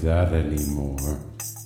that anymore.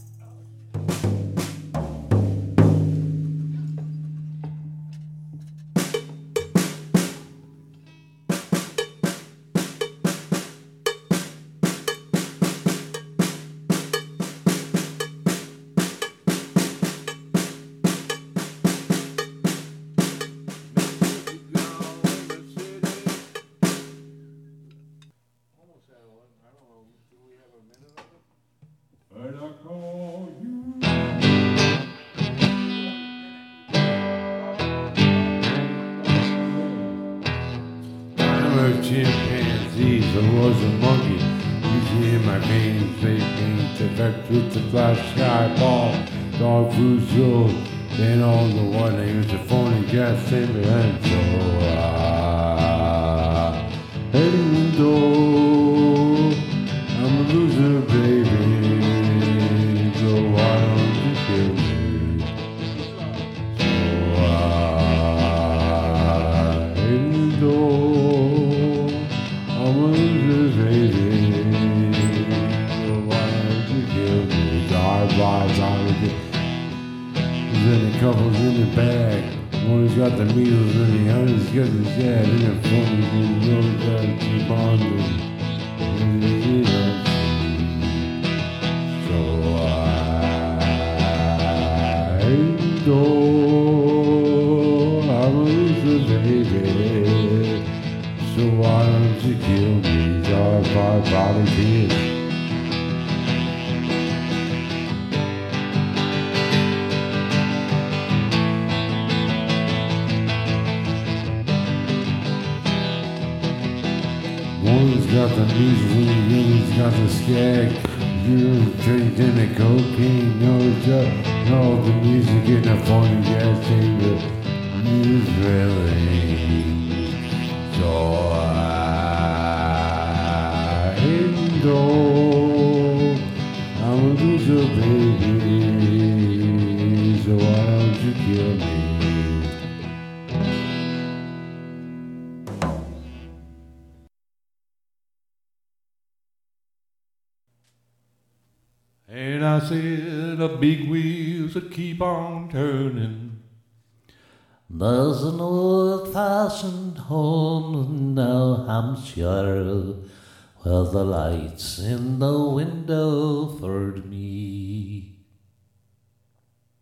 Chimpanzees, I was a monkey. You see in my veins, they paint the effect with the flash sky ball, dog food shows, then all the one names the phony gas stand behind. So heading the door, I'm a loser, baby. So why don't you kill me? So heading the door. I'm a loser, baby. So why don't you kill me? Die, then the couple's in the bag. One's got the measles and the other's got the sad. And the phony, you know, gotta keep on doing. So I go. I'm a loser, baby. So why don't you kill me, dog, body kid? One's got the measles and the other's got the skag. You're drinking the cocaine, no drug, no the music in the phony gas chamber. News really. So I'm a loser, baby. So why don't you kill me? And I said the big wheels that keep on turning. There's an old-fashioned home in New Hampshire where the lights in the window for me.